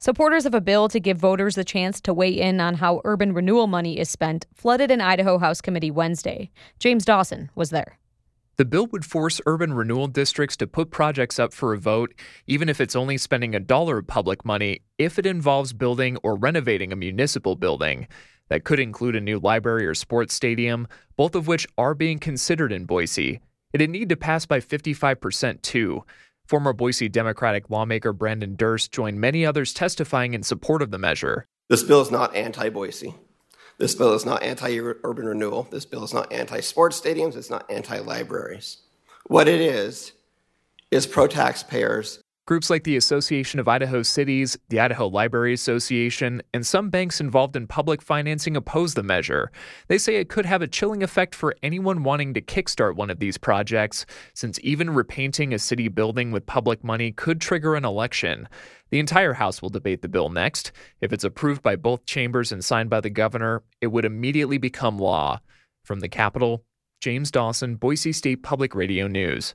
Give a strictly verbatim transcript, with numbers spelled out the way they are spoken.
Supporters of a bill to give voters the chance to weigh in on how urban renewal money is spent flooded an Idaho House committee Wednesday. James Dawson was there. The bill would force urban renewal districts to put projects up for a vote, even if it's only spending a dollar of public money, if it involves building or renovating a municipal building. That could include a new library or sports stadium, both of which are being considered in Boise. It'd need to pass by fifty-five percent, too. Former Boise Democratic lawmaker Brandon Durst joined many others testifying in support of the measure. This bill is not anti-Boise. This bill is not anti-urban renewal. This bill is not anti-sports stadiums. It's not anti-libraries. What it is, is pro-taxpayers. Groups like the Association of Idaho Cities, the Idaho Library Association, and some banks involved in public financing oppose the measure. They say it could have a chilling effect for anyone wanting to kickstart one of these projects, since even repainting a city building with public money could trigger an election. The entire House will debate the bill next. If it's approved by both chambers and signed by the governor, it would immediately become law. From the Capitol, James Dawson, Boise State Public Radio News.